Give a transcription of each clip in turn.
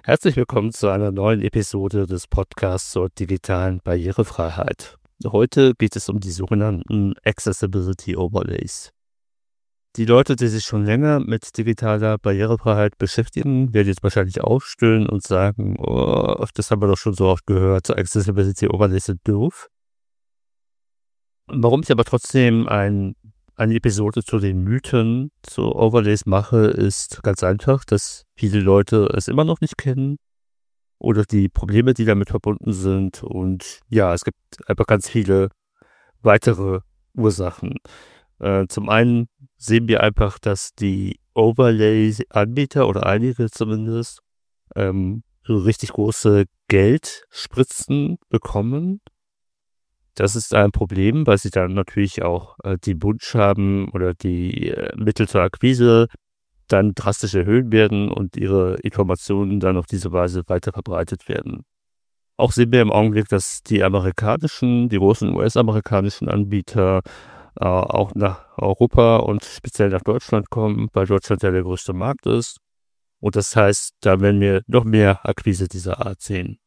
Herzlich willkommen zu einer neuen Episode des Podcasts zur digitalen Barrierefreiheit. Heute geht es um die sogenannten Accessibility Overlays. Die Leute, die sich schon länger mit digitaler Barrierefreiheit beschäftigen, werden jetzt wahrscheinlich aufstöhnen und sagen, oh, das haben wir doch schon so oft gehört, Accessibility Overlays sind doof. Warum ich aber trotzdem eine Episode zu den Mythen zu Overlays mache, ist ganz einfach, dass viele Leute es immer noch nicht kennen oder die Probleme, die damit verbunden sind. Und ja, es gibt einfach ganz viele weitere Ursachen. Zum einen sehen wir einfach, dass die Overlay-Anbieter oder einige zumindest so richtig große Geldspritzen bekommen. Das ist ein Problem, weil sie dann natürlich auch den Wunsch haben oder die Mittel zur Akquise dann drastisch erhöhen werden und ihre Informationen dann auf diese Weise weiter verbreitet werden. Auch sehen wir im Augenblick, dass die großen US-amerikanischen Anbieter auch nach Europa und speziell nach Deutschland kommen, weil Deutschland ja der größte Markt ist. Und das heißt, da werden wir noch mehr Akquise dieser Art sehen.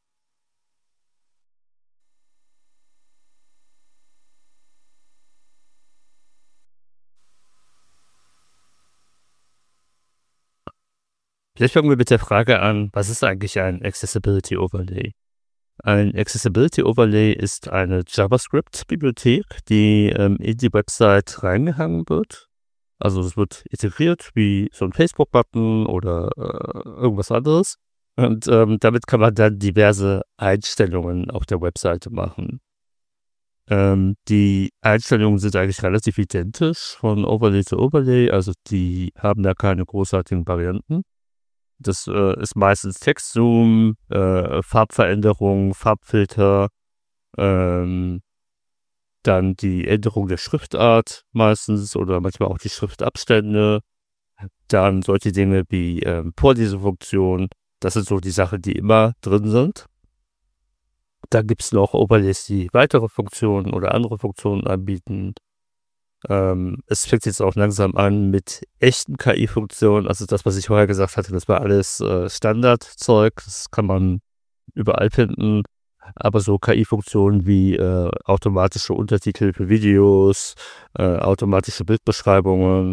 Vielleicht fangen wir mit der Frage an, was ist eigentlich ein Accessibility Overlay? Ein Accessibility Overlay ist eine JavaScript-Bibliothek, die in die Website reingehangen wird. Also es wird integriert wie so ein Facebook-Button oder irgendwas anderes. Und damit kann man dann diverse Einstellungen auf der Webseite machen. Die Einstellungen sind eigentlich relativ identisch von Overlay zu Overlay, also die haben da keine großartigen Varianten. Das ist meistens Textzoom, Farbveränderung, Farbfilter, dann die Änderung der Schriftart meistens oder manchmal auch die Schriftabstände. Dann solche Dinge wie Vorlesefunktion. Das sind so die Sachen, die immer drin sind. Dann gibt es noch Overlays, die weitere Funktionen oder andere Funktionen anbieten. Es fängt jetzt auch langsam an mit echten KI-Funktionen. Also das, was ich vorher gesagt hatte, das war alles Standardzeug. Das kann man überall finden. Aber so KI-Funktionen wie automatische Untertitel für Videos, automatische Bildbeschreibungen,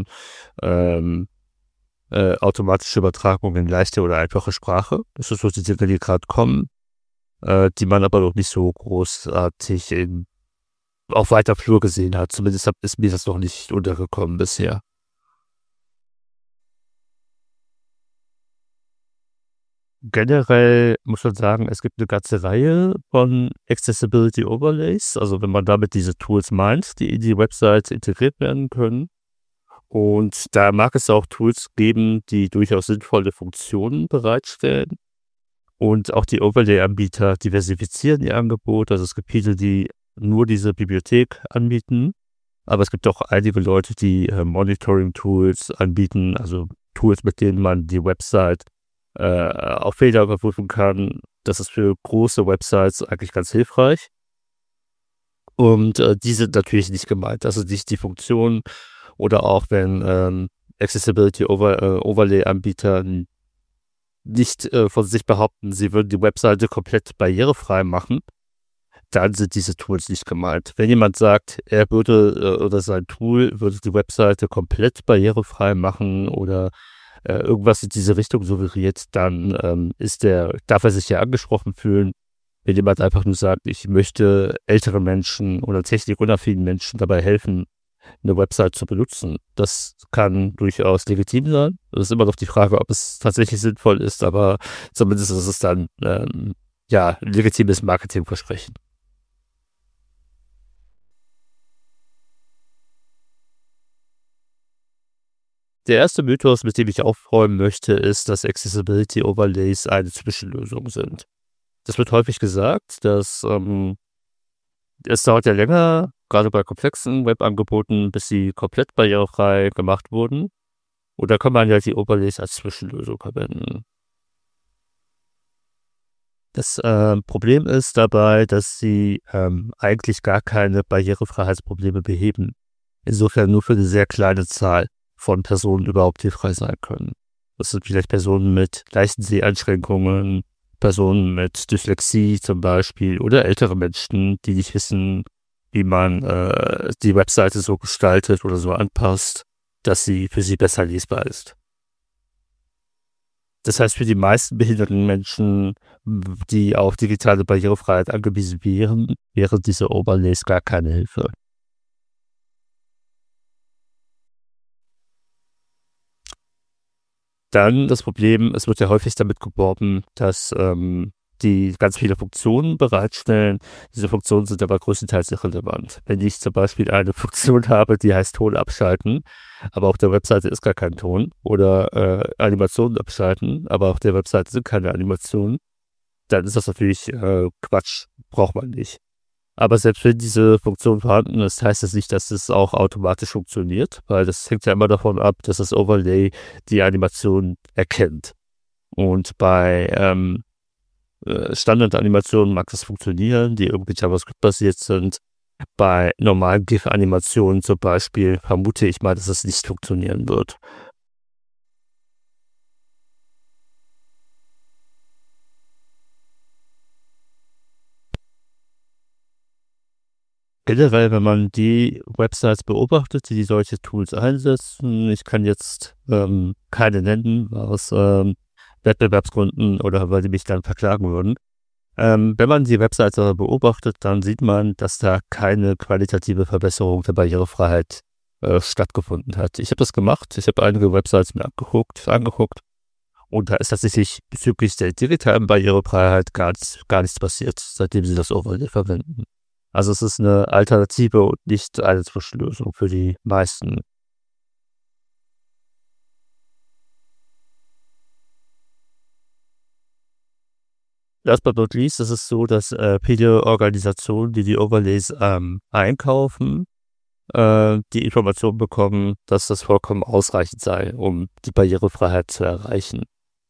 automatische Übertragung in leichte oder einfache Sprache. Das sind so die Dinge, die gerade kommen, die man aber noch nicht so großartig auf weiter Flur gesehen hat. Zumindest ist mir das noch nicht untergekommen bisher. Generell muss man sagen, es gibt eine ganze Reihe von Accessibility Overlays. Also wenn man damit diese Tools meint, die in die Website integriert werden können. Und da mag es auch Tools geben, die durchaus sinnvolle Funktionen bereitstellen. Und auch die Overlay-Anbieter diversifizieren ihr Angebot. Also es gibt viele, die nur diese Bibliothek anbieten, aber es gibt auch einige Leute, die Monitoring-Tools anbieten, also Tools, mit denen man die Website auf Fehler überprüfen kann. Das ist für große Websites eigentlich ganz hilfreich. Und die sind natürlich nicht gemeint, also nicht die Funktion oder auch wenn Accessibility Overlay-Anbieter nicht von sich behaupten, sie würden die Webseite komplett barrierefrei machen, dann sind diese Tools nicht gemeint. Wenn jemand sagt, er würde oder sein Tool würde die Webseite komplett barrierefrei machen oder irgendwas in diese Richtung suggeriert, dann darf er sich ja angesprochen fühlen. Wenn jemand einfach nur sagt, ich möchte älteren Menschen oder technikunaffinen Menschen dabei helfen, eine Website zu benutzen. Das kann durchaus legitim sein. Das ist immer noch die Frage, ob es tatsächlich sinnvoll ist, aber zumindest ist es dann ein legitimes Marketingversprechen. Der erste Mythos, mit dem ich aufräumen möchte, ist, dass Accessibility Overlays eine Zwischenlösung sind. Das wird häufig gesagt, dass es dauert ja länger, gerade bei komplexen Webangeboten, bis sie komplett barrierefrei gemacht wurden. Und da kann man ja die Overlays als Zwischenlösung verwenden. Das Problem ist dabei, dass sie eigentlich gar keine Barrierefreiheitsprobleme beheben. Insofern nur für eine sehr kleine Zahl von Personen überhaupt hilfreich sein können. Das sind vielleicht Personen mit leichten Seheinschränkungen, Personen mit Dyslexie zum Beispiel oder ältere Menschen, die nicht wissen, wie man die Webseite so gestaltet oder so anpasst, dass sie für sie besser lesbar ist. Das heißt, für die meisten behinderten Menschen, die auf digitale Barrierefreiheit angewiesen wären, wären diese Overlays gar keine Hilfe. Dann das Problem, es wird ja häufig damit geworben, dass die ganz viele Funktionen bereitstellen. Diese Funktionen sind aber größtenteils irrelevant. Wenn ich zum Beispiel eine Funktion habe, die heißt Ton abschalten, aber auf der Webseite ist gar kein Ton, oder Animationen abschalten, aber auf der Webseite sind keine Animationen, dann ist das natürlich Quatsch, braucht man nicht. Aber selbst wenn diese Funktion vorhanden ist, heißt das nicht, dass es auch automatisch funktioniert, weil das hängt ja immer davon ab, dass das Overlay die Animation erkennt. Und bei Standardanimationen mag das funktionieren, die irgendwie JavaScript-basiert sind. Bei normalen GIF-Animationen zum Beispiel vermute ich mal, dass es nicht funktionieren wird. Generell, wenn man die Websites beobachtet, die solche Tools einsetzen, ich kann jetzt keine nennen aus Wettbewerbsgründen oder weil die mich dann verklagen würden. Wenn man die Webseite beobachtet, dann sieht man, dass da keine qualitative Verbesserung der Barrierefreiheit stattgefunden hat. Ich habe das gemacht, ich habe einige Websites mir angeguckt und da ist tatsächlich bezüglich der digitalen Barrierefreiheit gar nichts passiert, seitdem sie das Overlay verwenden. Also es ist eine Alternative und nicht eine Zwischenlösung für die meisten. Last but not least ist es so, dass viele Organisationen, die die Overlays einkaufen, die Information bekommen, dass das vollkommen ausreichend sei, um die Barrierefreiheit zu erreichen.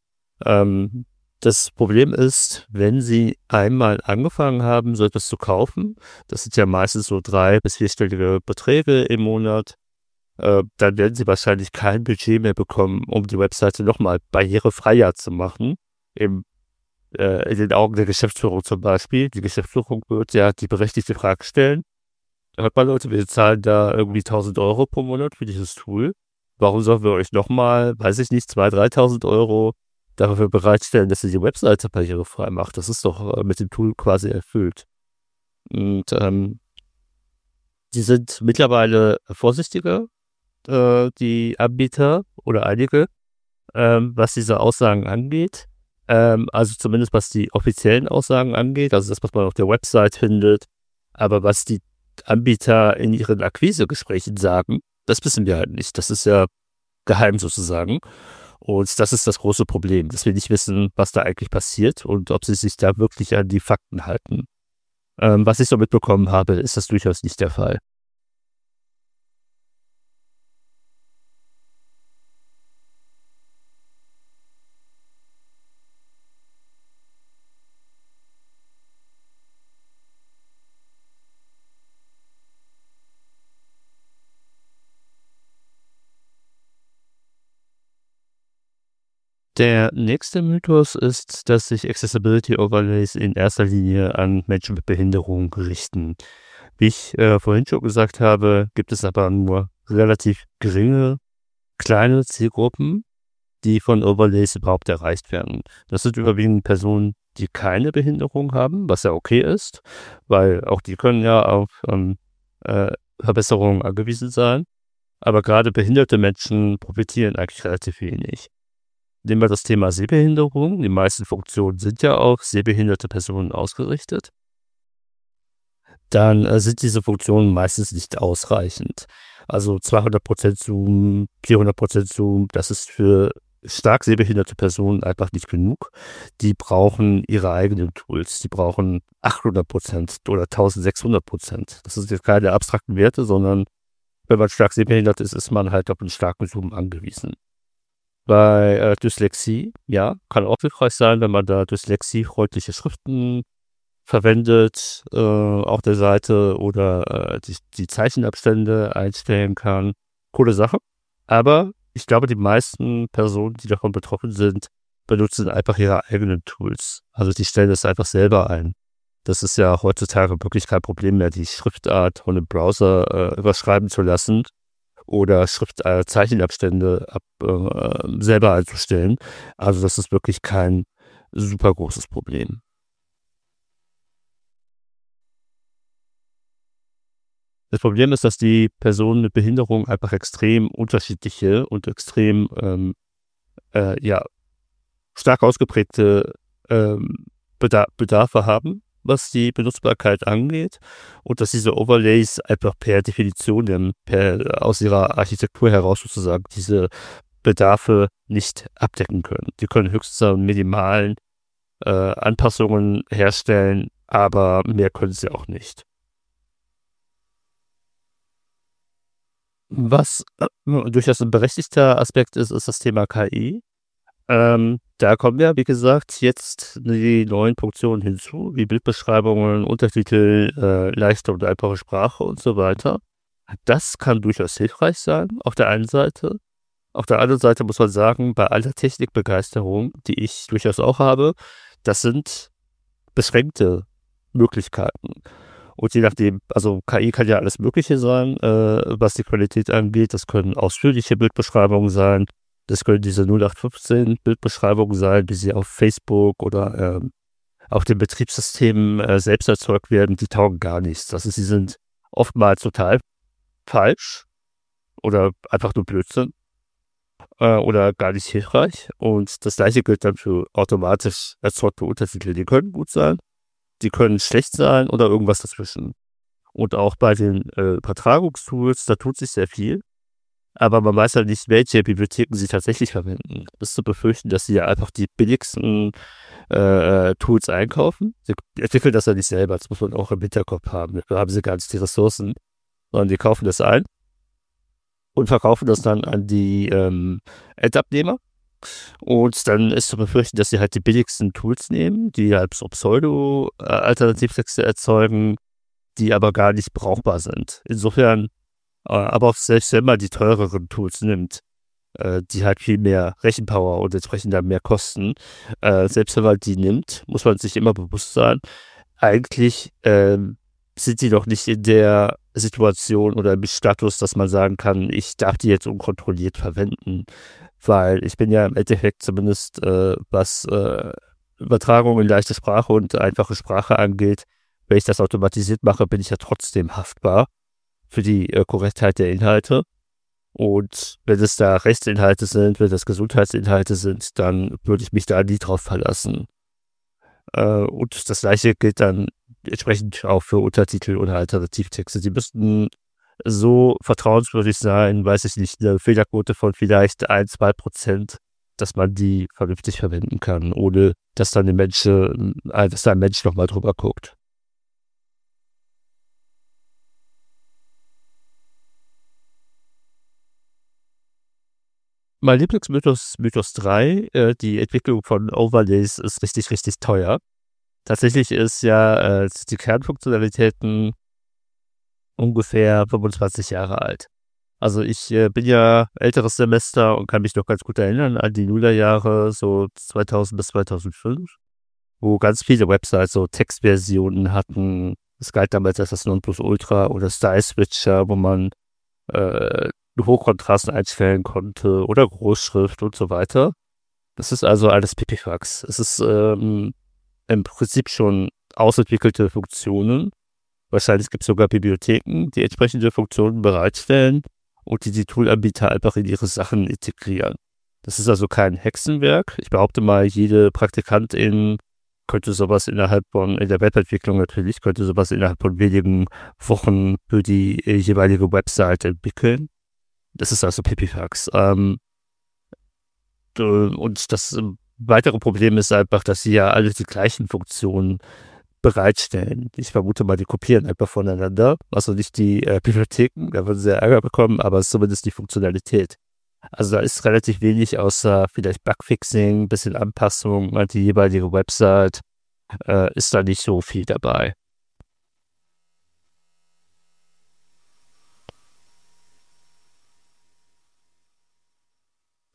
Das Problem ist, wenn Sie einmal angefangen haben, so etwas zu kaufen, das sind ja meistens so 3- bis 4-stellige Beträge im Monat, dann werden Sie wahrscheinlich kein Budget mehr bekommen, um die Webseite nochmal barrierefreier zu machen. In den Augen der Geschäftsführung zum Beispiel. Die Geschäftsführung wird ja die berechtigte Frage stellen: Hört mal Leute, wir zahlen da irgendwie 1.000 € pro Monat für dieses Tool. Warum sollen wir euch nochmal, weiß ich nicht, 2.000, 3.000 € dafür bereitstellen, dass ihr die Webseite barrierefrei macht? Das ist doch mit dem Tool quasi erfüllt. Und die sind mittlerweile vorsichtiger, die Anbieter oder einige, was diese Aussagen angeht. Also zumindest was die offiziellen Aussagen angeht, also das, was man auf der Website findet. Aber was die Anbieter in ihren Akquisegesprächen sagen, das wissen wir halt nicht. Das ist ja geheim sozusagen. Und das ist das große Problem, dass wir nicht wissen, was da eigentlich passiert und ob sie sich da wirklich an die Fakten halten. Was ich so mitbekommen habe, ist das durchaus nicht der Fall. Der nächste Mythos ist, dass sich Accessibility Overlays in erster Linie an Menschen mit Behinderung richten. Wie ich vorhin schon gesagt habe, gibt es aber nur relativ geringe, kleine Zielgruppen, die von Overlays überhaupt erreicht werden. Das sind überwiegend Personen, die keine Behinderung haben, was ja okay ist, weil auch die können ja auf Verbesserungen angewiesen sein. Aber gerade behinderte Menschen profitieren eigentlich relativ wenig. Nehmen wir das Thema Sehbehinderung. Die meisten Funktionen sind ja auf sehbehinderte Personen ausgerichtet. Dann sind diese Funktionen meistens nicht ausreichend. Also 200% Zoom, 400% Zoom, das ist für stark sehbehinderte Personen einfach nicht genug. Die brauchen ihre eigenen Tools. Die brauchen 800% oder 1600%. Das sind jetzt keine abstrakten Werte, sondern wenn man stark sehbehindert ist, ist man halt auf einen starken Zoom angewiesen. Bei Dyslexie, ja, kann auch hilfreich sein, wenn man da dyslexiefreundliche Schriften verwendet auf der Seite oder die Zeichenabstände einstellen kann. Coole Sache. Aber Ich glaube, die meisten Personen, die davon betroffen sind, benutzen einfach ihre eigenen Tools. Also, die stellen das einfach selber ein. Das ist ja heutzutage wirklich kein Problem mehr, die Schriftart von 'nem Browser, überschreiben zu lassen oder Zeichenabstände selber einzustellen. Also, das ist wirklich kein super großes Problem. Das Problem ist, dass die Personen mit Behinderung einfach extrem unterschiedliche und extrem, ja, stark ausgeprägte, ähm, Bedarfe haben, was die Benutzbarkeit angeht, und dass diese Overlays einfach per Definition aus ihrer Architektur heraus sozusagen diese Bedarfe nicht abdecken können. Die können höchstens an minimalen, Anpassungen herstellen, aber mehr können sie auch nicht. Was, durchaus 'n berechtigter Aspekt ist, ist das Thema KI. Da kommen ja, wie gesagt, jetzt die neuen Funktionen hinzu, wie Bildbeschreibungen, Untertitel, leichte und einfache Sprache und so weiter. Das kann durchaus hilfreich sein auf der einen Seite. Auf der anderen Seite muss man sagen, bei aller Technikbegeisterung, die ich durchaus auch habe, das sind beschränkte Möglichkeiten. Und je nachdem, also KI kann ja alles Mögliche sein, was die Qualität angeht. Das können ausführliche Bildbeschreibungen sein. Das können diese 0815 Bildbeschreibungen sein, wie sie auf Facebook oder, auf den Betriebssystemen, selbst erzeugt werden. Die taugen gar nichts. Also, sie sind oftmals total falsch oder einfach nur Blödsinn, oder gar nicht hilfreich. Und das Gleiche gilt dann für automatisch erzeugte Untertitel. Die können gut sein, die können schlecht sein oder irgendwas dazwischen. Und auch bei den, Übertragungstools, da tut sich sehr viel, aber man weiß halt nicht, welche Bibliotheken sie tatsächlich verwenden. Ist zu befürchten, dass sie ja einfach die billigsten, Tools einkaufen. Sie entwickeln das ja nicht selber, das muss man auch im Hinterkopf haben. Dafür haben sie gar nicht die Ressourcen, sondern die kaufen das ein und verkaufen das dann an die, Endabnehmer. Und dann ist zu befürchten, dass sie halt die billigsten Tools nehmen, die halt so Pseudo Alternativtexte erzeugen, die aber gar nicht brauchbar sind. Insofern, aber auch selbst wenn man die teureren Tools nimmt, die halt viel mehr Rechenpower und entsprechend dann mehr kosten, selbst wenn man die nimmt, muss man sich immer bewusst sein, eigentlich, sind die noch nicht in der Situation oder im Status, dass man sagen kann: „Ich darf die jetzt unkontrolliert verwenden.“ Weil ich bin ja im Endeffekt zumindest, was, Übertragung in leichte Sprache und einfache Sprache angeht, wenn ich das automatisiert mache, bin ich ja trotzdem haftbar für die, Korrektheit der Inhalte. Und wenn es da Rechtsinhalte sind, wenn das Gesundheitsinhalte sind, dann würde ich mich da nie drauf verlassen. Und das Gleiche gilt dann entsprechend auch für Untertitel oder Alternativtexte. Die müssten so vertrauenswürdig sein, weiß ich nicht, 'ne Fehlerquote von vielleicht 1, 2%, dass man die vernünftig verwenden kann, ohne dass dann 'ne dass da 'n Mensch noch mal drüber guckt. Mein Lieblingsmythos, Mythos 3, die Entwicklung von Overlays ist richtig, richtig teuer. Tatsächlich ist ja, die Kernfunktionalitäten ungefähr 25 Jahre alt. Also, ich, bin ja älteres Semester und kann mich noch ganz gut erinnern an die Nullerjahre, so 2000 bis 2005, wo ganz viele Websites so Textversionen hatten. Es galt damals als das Nonplusultra oder Style Switcher, wo man, äh, Hochkontrast einstellen konnte oder Großschrift und so weiter. Das ist also alles Pipifax. Es ist, im Prinzip schon ausentwickelte Funktionen. Wahrscheinlich gibt's sogar Bibliotheken, die entsprechende Funktionen bereitstellen und die Toolanbieter einfach in ihre Sachen integrieren. Das ist also kein Hexenwerk. Ich behaupte mal, jede Praktikantin könnte sowas innerhalb von in der Webentwicklung natürlich, könnte sowas innerhalb von wenigen Wochen für die, jeweilige Website entwickeln. Das ist also Pipifax. Und das, weitere Problem ist einfach, dass sie ja alle die gleichen Funktionen bereitstellen. Ich vermute mal, die kopieren einfach voneinander. Also nicht die, Bibliotheken, da würden sie ja Ärger bekommen, aber zumindest die Funktionalität. Also da ist relativ wenig außer vielleicht Bugfixing, bisschen Anpassung an die jeweilige Website, ist da nicht so viel dabei.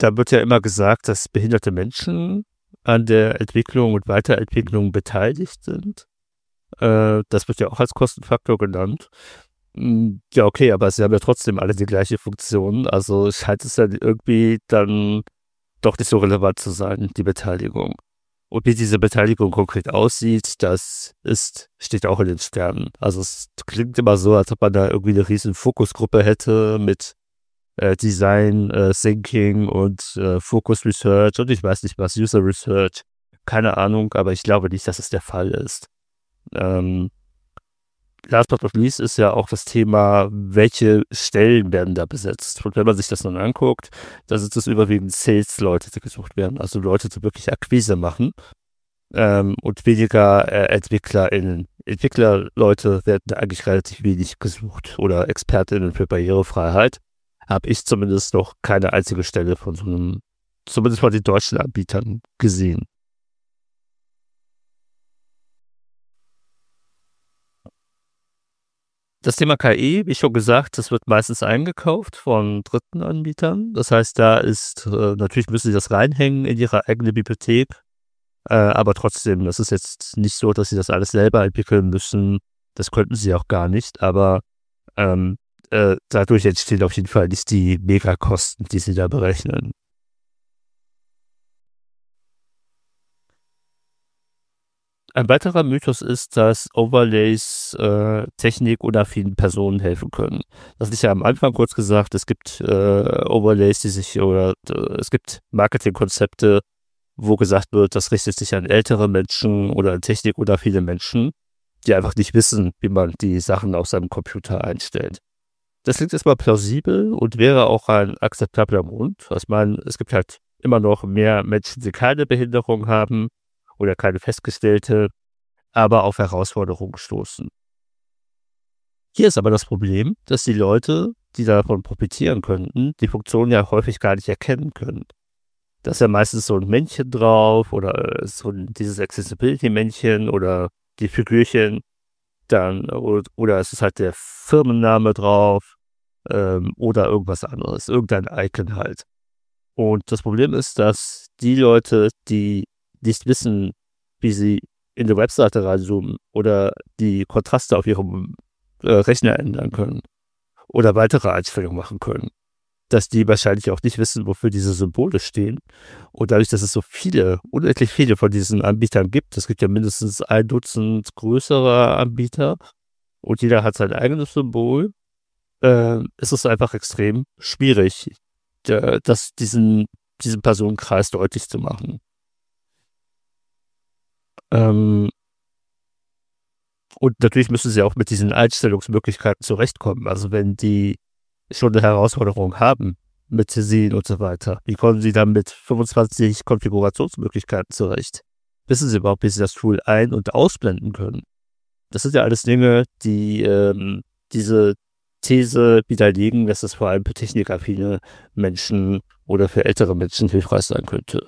da wird ja immer gesagt, dass behinderte Menschen an der Entwicklung und Weiterentwicklung beteiligt sind. Das wird ja auch als Kostenfaktor genannt. Ja, okay, aber sie haben ja trotzdem alle die gleiche Funktion. Also scheint es dann irgendwie dann doch nicht so relevant zu sein, die Beteiligung. Und wie diese Beteiligung konkret aussieht, steht auch in den Sternen. Also es klingt immer so, als ob man da irgendwie eine riesen Fokusgruppe hätte mit Design Thinking und Focus Research und ich weiß nicht was, User Research. Keine Ahnung, aber ich glaube nicht, dass es der Fall ist. Ähm, Last but not least ist ja auch das Thema, welche Stellen werden da besetzt. Und wenn man sich das dann anguckt, dann sind es überwiegend Sales-Leute, die gesucht werden. Also Leute, die wirklich Akquise machen und weniger EntwicklerInnen. Entwicklerleute werden da eigentlich relativ wenig gesucht oder ExpertInnen für Barrierefreiheit. Habe ich zumindest noch keine einzige Stelle von so einem, zumindest von den deutschen Anbietern gesehen. Das Thema KI, wie schon gesagt, das wird meistens eingekauft von dritten Anbietern. Das heißt, da ist natürlich müssen sie das reinhängen in ihre eigene Bibliothek, aber trotzdem, das ist jetzt nicht so, dass sie das alles selber entwickeln müssen. Das könnten sie auch gar nicht, aber dadurch entstehen auf jeden Fall nicht die Megakosten, die sie da berechnen. Ein weiterer Mythos ist, dass Overlays technikunaffinen Personen helfen können. Das ist ja am Anfang kurz gesagt, es gibt Overlays, es gibt Marketingkonzepte, wo gesagt wird, das richtet sich an ältere Menschen oder an technikunaffine Menschen, die einfach nicht wissen, wie man die Sachen auf seinem Computer einstellt. Das klingt erstmal plausibel und wäre auch ein akzeptabler Grund. Ich meine, es gibt halt immer noch mehr Menschen, die keine Behinderung haben oder keine festgestellte, aber auf Herausforderungen stoßen. Hier ist aber das Problem, dass die Leute, die davon profitieren könnten, die Funktion ja häufig gar nicht erkennen können. Da ist ja meistens so ein Männchen drauf oder dieses Accessibility-Männchen oder die Figürchen dann oder es ist halt der Firmenname drauf oder irgendwas anderes, irgendein Icon halt. Und das Problem ist, dass die Leute, die nicht wissen, wie sie in die Webseite reinzoomen oder die Kontraste auf ihrem Rechner ändern können oder weitere Einstellungen machen können, dass die wahrscheinlich auch nicht wissen, wofür diese Symbole stehen. Und dadurch, dass es so unendlich viele von diesen Anbietern gibt, es gibt ja mindestens 1 Dutzend größere Anbieter und jeder hat sein eigenes Symbol, ist es einfach extrem schwierig, diesen Personenkreis deutlich zu machen. Und natürlich müssen sie auch mit diesen Einstellungsmöglichkeiten zurechtkommen. Also wenn die schon eine Herausforderung haben mit Tessin und so weiter, wie kommen sie dann mit 25 Konfigurationsmöglichkeiten zurecht? Wissen sie überhaupt, wie sie das Tool ein- und ausblenden können? Das sind ja alles Dinge, die diese These widerlegen, dass es vor allem für technikaffine Menschen oder für ältere Menschen hilfreich sein könnte.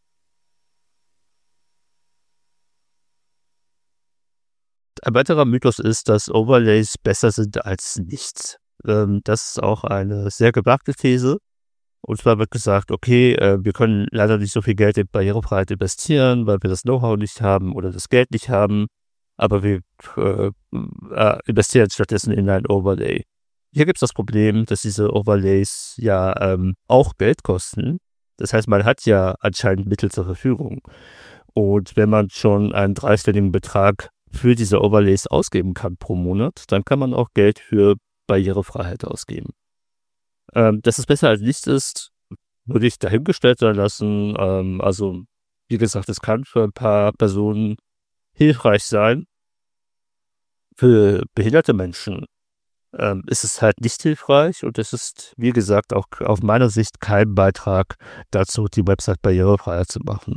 Ein weiterer Mythos ist, dass Overlays besser sind als nichts. Das ist auch eine sehr gewagte These. Und zwar wird gesagt, okay, wir können leider nicht so viel Geld in Barrierefreiheit investieren, weil wir das Know-how nicht haben oder das Geld nicht haben, aber wir investieren stattdessen in ein Overlay. Hier gibt es das Problem, dass diese Overlays ja auch Geld kosten. Das heißt, man hat ja anscheinend Mittel zur Verfügung. Und wenn man schon einen dreistelligen Betrag für diese Overlays ausgeben kann pro Monat, dann kann man auch Geld für Barrierefreiheit ausgeben. Dass es besser als nichts ist, würde ich dahingestellt sein lassen. Also, wie gesagt, es kann für ein paar Personen hilfreich sein. Für behinderte Menschen ist es halt nicht hilfreich und es ist, wie gesagt, auch aus meiner Sicht kein Beitrag dazu, die Website barrierefreier zu machen.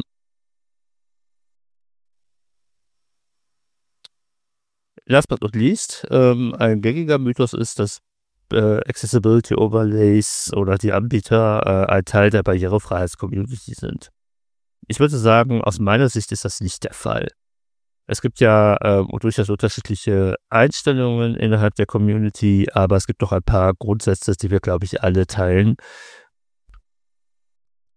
Last but not least, ein gängiger Mythos ist, dass Accessibility Overlays oder die Anbieter ein Teil der Barrierefreiheits-Community sind. Ich würde sagen, aus meiner Sicht ist das nicht der Fall. Es gibt ja durchaus unterschiedliche Einstellungen innerhalb der Community, aber es gibt doch ein paar Grundsätze, die wir, glaube ich, alle teilen.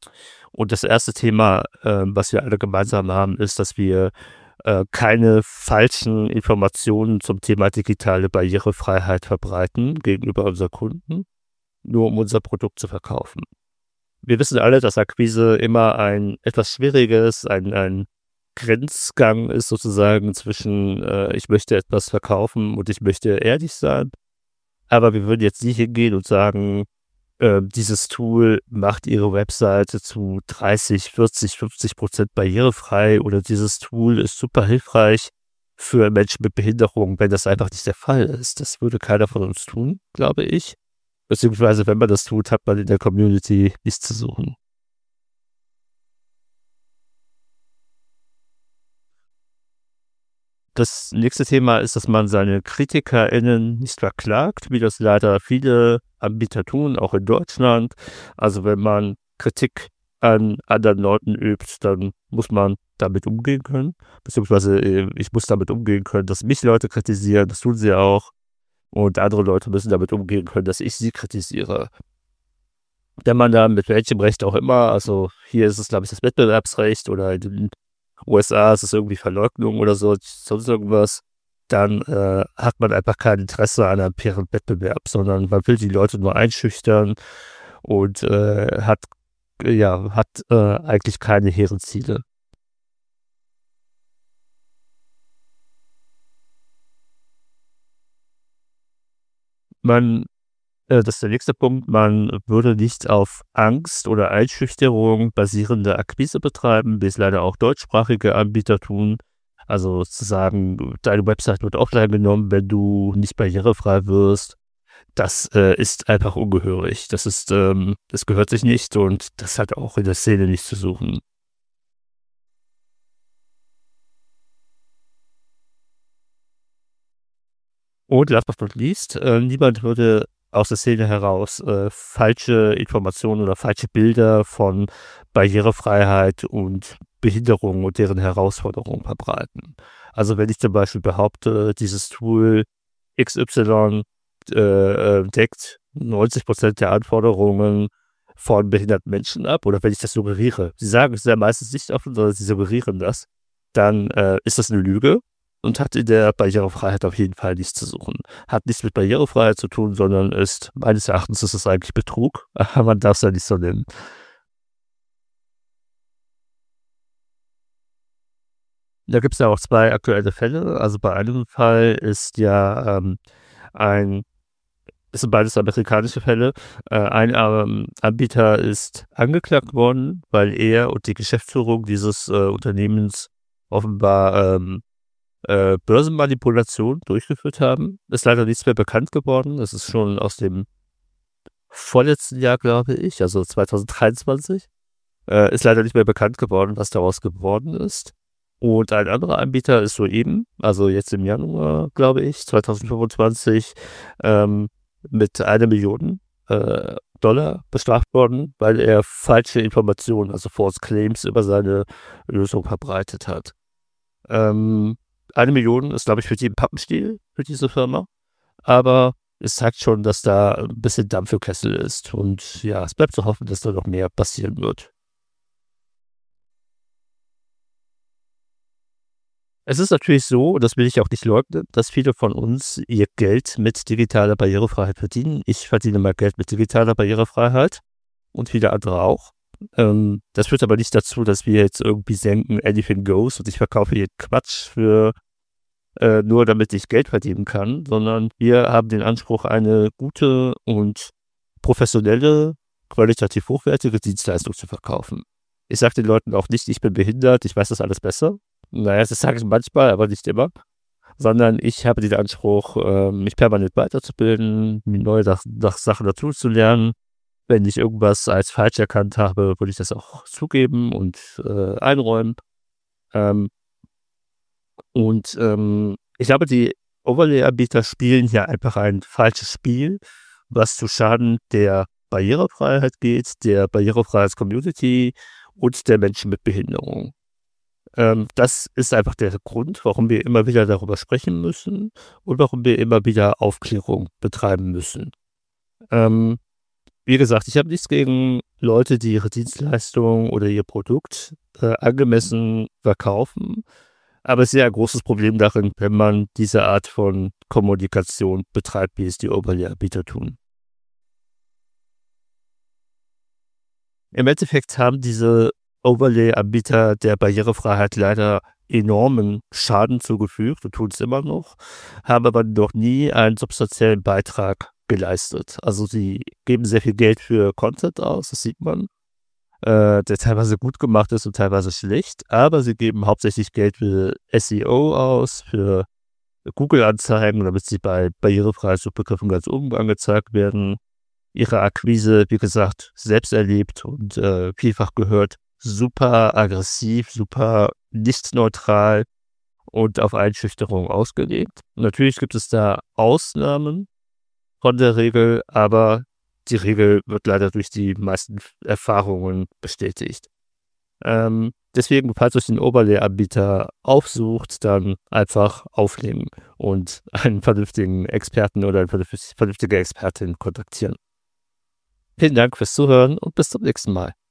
Und das erste Thema, was wir alle gemeinsam haben, ist, dass wir keine falschen Informationen zum Thema digitale Barrierefreiheit verbreiten gegenüber unseren Kunden, nur um unser Produkt zu verkaufen. Wir wissen alle, dass Akquise immer ein etwas schwieriges, ein Grenzgang ist sozusagen zwischen, ich möchte etwas verkaufen und ich möchte ehrlich sein. Aber wir würden jetzt nicht hingehen und sagen, dieses Tool macht Ihre Webseite zu 30, 40, 50% barrierefrei oder dieses Tool ist super hilfreich für Menschen mit Behinderung, wenn das einfach nicht der Fall ist. Das würde keiner von uns tun, glaube ich. Beziehungsweise, wenn man das tut, hat man in der Community nichts zu suchen. Das nächste Thema ist, dass man seine KritikerInnen nicht verklagt, wie das leider viele Anbieter tun, auch in Deutschland. Also, wenn man Kritik an anderen Leuten übt, dann muss man damit umgehen können. Beziehungsweise, ich muss damit umgehen können, dass mich Leute kritisieren, das tun sie ja auch. Und andere Leute müssen damit umgehen können, dass ich sie kritisiere. Wenn man da mit welchem Recht auch immer, also hier ist es, glaube ich, das Wettbewerbsrecht oder in den USA ist es irgendwie Verleugnung oder so, sonst irgendwas, dann hat man einfach kein Interesse an einem fairen Wettbewerb, sondern man will die Leute nur einschüchtern und hat eigentlich keine hehren Ziele. Man Das ist der nächste Punkt. Man würde nicht auf Angst oder Einschüchterung basierende Akquise betreiben, wie es leider auch deutschsprachige Anbieter tun. Also zu sagen, deine Website wird offline genommen, wenn du nicht barrierefrei wirst. Das ist einfach ungehörig. Das gehört sich nicht und das hat auch in der Szene nichts zu suchen. Und last but not least, niemand würde aus der Szene heraus falsche Informationen oder falsche Bilder von Barrierefreiheit und Behinderung und deren Herausforderungen verbreiten. Also, wenn ich zum Beispiel behaupte, dieses Tool XY deckt 90% der Anforderungen von behinderten Menschen ab oder wenn ich das suggeriere. Sie sagen es ja meistens nicht offen, sondern sie suggerieren das, dann ist das eine Lüge und hat in der Barrierefreiheit auf jeden Fall nichts zu suchen. Hat nichts mit Barrierefreiheit zu tun, sondern ist meines Erachtens ist es eigentlich Betrug, aber man darf's ja nicht so nennen. Da gibt's ja auch 2 aktuelle Fälle. Also, bei einem Fall ist ja, ein es sind beides amerikanische Fälle. Ein, Anbieter ist angeklagt worden, weil er und die Geschäftsführung dieses, Unternehmens offenbar, Börsenmanipulation durchgeführt haben. Ist leider nichts mehr bekannt geworden. Das ist schon aus dem vorletzten Jahr, glaube ich, also 2023. Ist leider nicht mehr bekannt geworden, was daraus geworden ist. Und ein anderer Anbieter ist soeben, also jetzt im Januar, glaube ich, 2025, ähm, mit 1 Million Dollar bestraft worden, weil er falsche Informationen, also False Claims über seine Lösung verbreitet hat. Ähm, 1 Million ist, glaube ich, für die 'n Pappenstiel für diese Firma, aber es zeigt schon, dass da 'n bisschen Dampf im Kessel ist und ja, es bleibt zu hoffen, dass da noch mehr passieren wird. Es ist natürlich so, das will ich auch nicht leugnen, dass viele von uns ihr Geld mit digitaler Barrierefreiheit verdienen. Ich verdiene mein Geld mit digitaler Barrierefreiheit und viele andere auch. Das führt aber nicht dazu, dass wir jetzt irgendwie denken, anything goes und ich verkaufe hier Quatsch für nur damit ich Geld verdienen kann, sondern wir haben den Anspruch, eine gute und professionelle, qualitativ hochwertige Dienstleistung zu verkaufen. Ich sage den Leuten auch nicht, ich bin behindert, ich weiß das alles besser. Naja, das sage ich manchmal, aber nicht immer, sondern ich habe den Anspruch, mich permanent weiterzubilden, mir neue Sachen dazuzulernen. Wenn ich irgendwas als falsch erkannt habe, würde ich das auch zugeben und einräumen. Ähm, ich glaube, die Overlay-Anbieter spielen hier einfach ein falsches Spiel, was zu Schaden der Barrierefreiheit geht, der Barrierefreiheits-Community und der Menschen mit Behinderung. Das ist einfach der Grund, warum wir immer wieder darüber sprechen müssen und warum wir immer wieder Aufklärung betreiben müssen. Ähm, Wie gesagt, ich habe nichts gegen Leute, die ihre Dienstleistung oder ihr Produkt, angemessen verkaufen, aber ich sehe ein großes Problem darin, wenn man diese Art von Kommunikation betreibt, wie es die Overlay-Anbieter tun. Im Endeffekt haben diese Overlay-Anbieter der Barrierefreiheit leider enormen Schaden zugefügt und tun es immer noch, haben aber noch nie einen substanziellen Beitrag geleistet. Also, sie geben sehr viel Geld für Content aus, das sieht man, der teilweise gut gemacht ist und teilweise schlecht, aber sie geben hauptsächlich Geld für SEO aus, für Google-Anzeigen, damit sie bei barrierefreien Suchbegriffen ganz oben angezeigt werden. Ihre Akquise, wie gesagt, selbst erlebt und, vielfach gehört, super aggressiv, super nicht neutral und auf Einschüchterung ausgelegt. Natürlich gibt es da Ausnahmen von der Regel, aber die Regel wird leider durch die meisten Erfahrungen bestätigt. Deswegen, falls euch 'n Overlay-Anbieter aufsucht, dann einfach aufnehmen und einen vernünftigen Experten oder eine vernünftige Expertin kontaktieren. Vielen Dank fürs Zuhören und bis zum nächsten Mal.